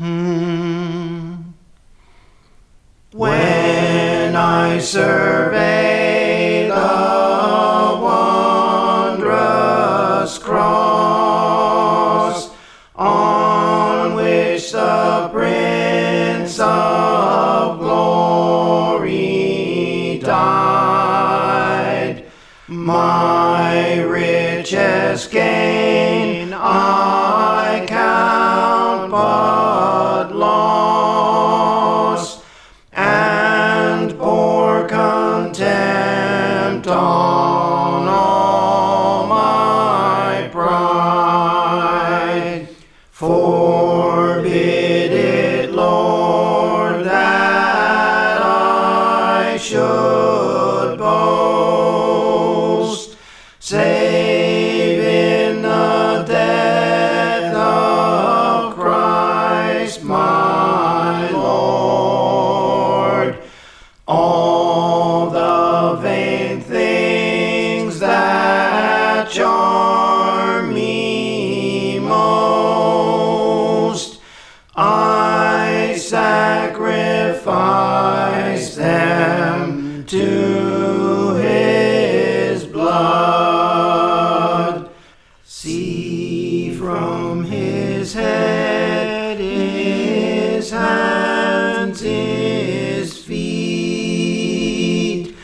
When I survey the wondrous cross on which the Prince of Glory died, my richest gain I count but loss, and pour contempt on all my pride. Forbid it, Lord, that I should boast, save in the death of Christ my Lord. All the vain things that charm me most, I sacrifice them to His blood. See from His head, His hands, His feet,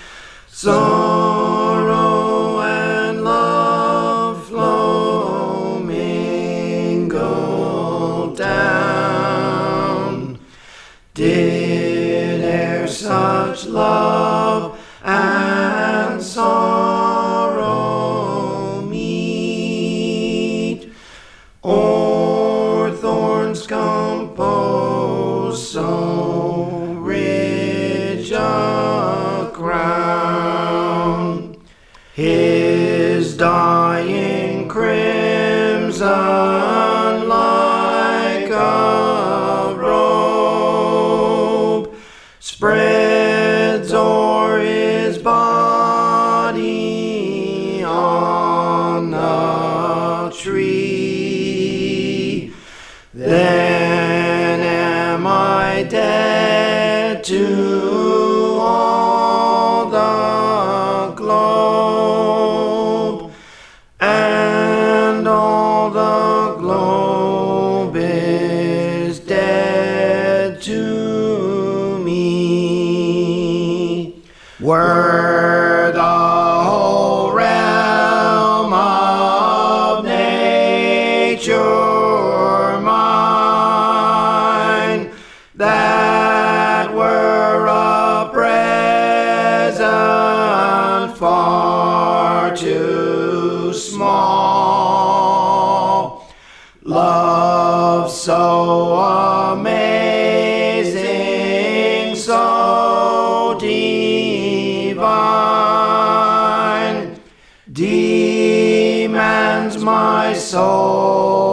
sorrow and love flow mingled down. Did e'er such love and sorrow meet, or thorns compose so rich a crown? His dying crimson like a robe spreads o'er His body on the tree. Then am I dead to all the globe, and all the globe is dead to me. Were the whole realm of nature mine, that were a present far too small. Love so amazing, so divine, demands my soul